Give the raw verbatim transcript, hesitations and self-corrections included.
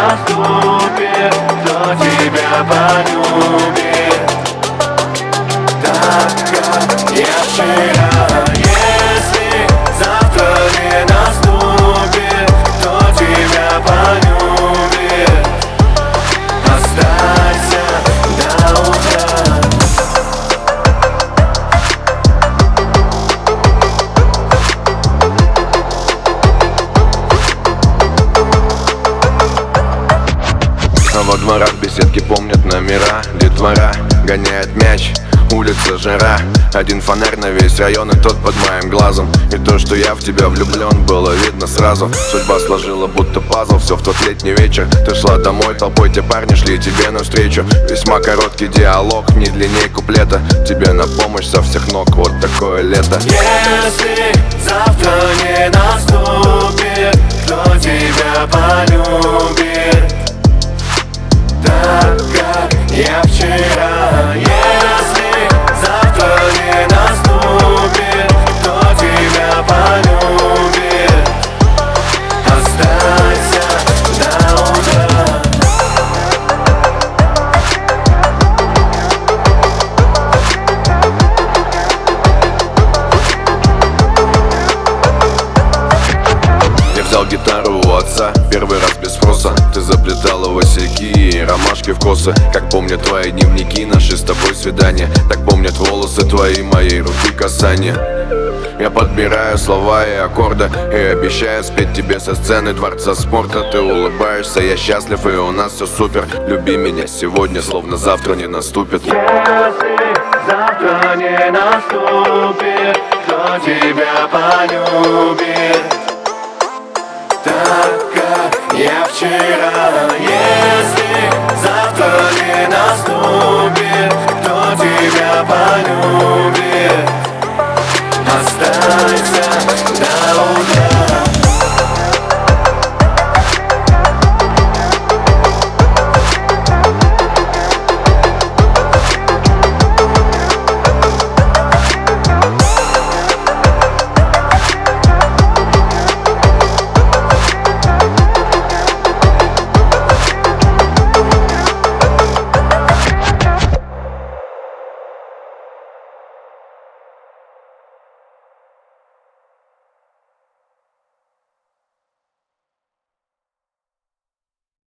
наступит, кто тебя полюбит так, как я вчера. Если завтра не наступит, кто тебя полюбит, останься до утра. А во дворах беседки помнят номера. Детвора гоняет мяч, улица жара. Один фонарь на весь район, и тот под моим глазом. И то, что я в тебя влюблен, было видно сразу. Судьба сложила будто пазл, все в тот летний вечер. Ты шла домой, толпой те парни шли тебе навстречу. Весьма короткий диалог, не длинней куплета. Тебе на помощь со всех ног, вот такое лето. Если завтра не наступит, кто тебя полюбит так, как я вчера. Если завтра не наступит, кто тебя полюбит, останься до утра. Я взял гитару у отца, первый раз без спроса. Ты заплетала васильки и ромашки в косы. Как помнят твои дневники, наши с тобой свидания. Так помнят волосы твои, моей руки касания. Я подбираю слова и аккорды и обещаю спеть тебе со сцены дворца спорта. Ты улыбаешься, я счастлив, и у нас все супер. Люби меня сегодня, словно завтра не наступит. Если завтра не наступит, кто тебя полюбит так, как я вчера.